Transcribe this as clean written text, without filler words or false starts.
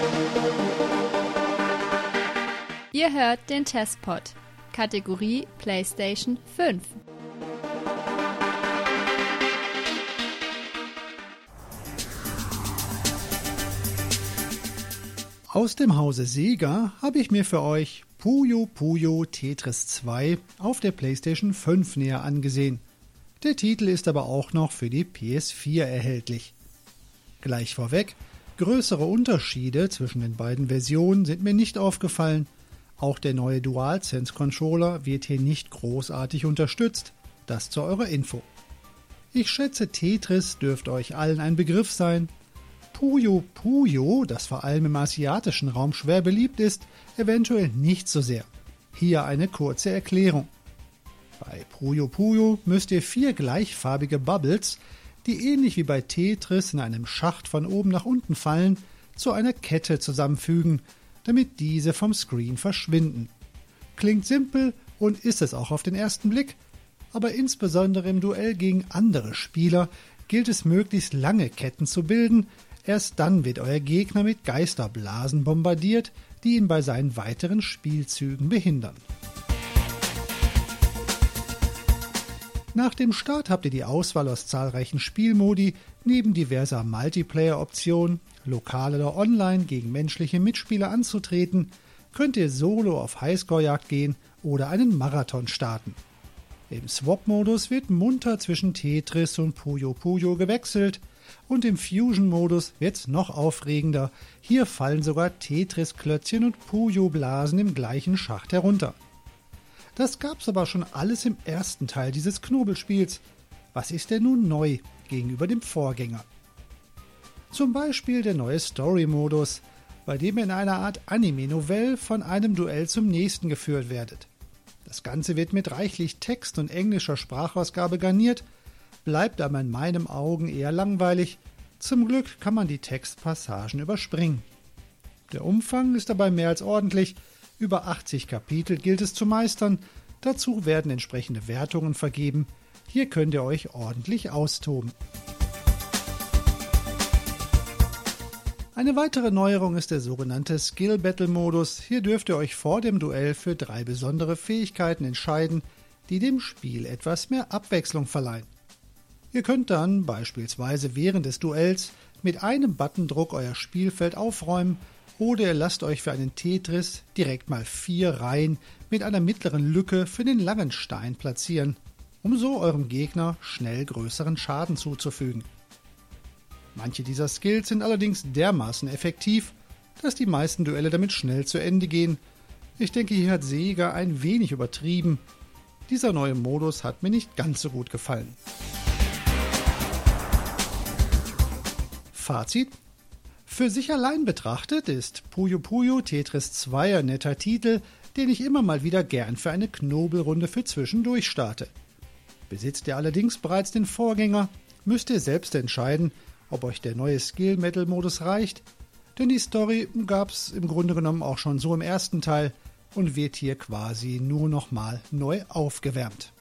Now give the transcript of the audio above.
Ihr hört den Testpod, Kategorie PlayStation 5. Aus dem Hause Sega habe ich mir für euch Puyo Puyo Tetris 2 auf der PlayStation 5 näher angesehen. Der Titel ist aber auch noch für die PS4 erhältlich. Gleich vorweg, größere Unterschiede zwischen den beiden Versionen sind mir nicht aufgefallen. Auch der neue DualSense-Controller wird hier nicht großartig unterstützt. Das zu eurer Info. Ich schätze, Tetris dürfte euch allen ein Begriff sein. Puyo Puyo, das vor allem im asiatischen Raum schwer beliebt ist, eventuell nicht so sehr. Hier eine kurze Erklärung. Bei Puyo Puyo müsst ihr 4 gleichfarbige Bubbles, die ähnlich wie bei Tetris in einem Schacht von oben nach unten fallen, zu einer Kette zusammenfügen, damit diese vom Screen verschwinden. Klingt simpel und ist es auch auf den ersten Blick, aber insbesondere im Duell gegen andere Spieler gilt es möglichst lange Ketten zu bilden. Erst dann wird euer Gegner mit Geisterblasen bombardiert, die ihn bei seinen weiteren Spielzügen behindern. Nach dem Start habt ihr die Auswahl aus zahlreichen Spielmodi, neben diverser Multiplayer-Optionen, lokal oder online gegen menschliche Mitspieler anzutreten, könnt ihr solo auf Highscore-Jagd gehen oder einen Marathon starten. Im Swap-Modus wird munter zwischen Tetris und Puyo Puyo gewechselt, und im Fusion-Modus wird's noch aufregender. Hier fallen sogar Tetris-Klötzchen und Puyo-Blasen im gleichen Schacht herunter. Das gab's aber schon alles im ersten Teil dieses Knobelspiels. Was ist denn nun neu gegenüber dem Vorgänger? Zum Beispiel der neue Story-Modus, bei dem ihr in einer Art Anime-Novelle von einem Duell zum nächsten geführt werdet. Das Ganze wird mit reichlich Text und englischer Sprachausgabe garniert, bleibt aber in meinen Augen eher langweilig. Zum Glück kann man die Textpassagen überspringen. Der Umfang ist dabei mehr als ordentlich. Über 80 Kapitel gilt es zu meistern. Dazu werden entsprechende Wertungen vergeben. Hier könnt ihr euch ordentlich austoben. Eine weitere Neuerung ist der sogenannte Skill-Battle-Modus. Hier dürft ihr euch vor dem Duell für 3 besondere Fähigkeiten entscheiden, die dem Spiel etwas mehr Abwechslung verleihen. Ihr könnt dann beispielsweise während des Duells mit einem Buttondruck euer Spielfeld aufräumen oder ihr lasst euch für einen Tetris direkt mal 4 Reihen mit einer mittleren Lücke für den langen Stein platzieren, um so eurem Gegner schnell größeren Schaden zuzufügen. Manche dieser Skills sind allerdings dermaßen effektiv, dass die meisten Duelle damit schnell zu Ende gehen. Ich denke, hier hat Sega ein wenig übertrieben. Dieser neue Modus hat mir nicht ganz so gut gefallen. Fazit: Für sich allein betrachtet ist Puyo Puyo Tetris 2 ein netter Titel, den ich immer mal wieder gern für eine Knobelrunde für zwischendurch starte. Besitzt ihr allerdings bereits den Vorgänger, müsst ihr selbst entscheiden, ob euch der neue Skill-Metal-Modus reicht, denn die Story gab's im Grunde genommen auch schon so im ersten Teil und wird hier quasi nur nochmal neu aufgewärmt.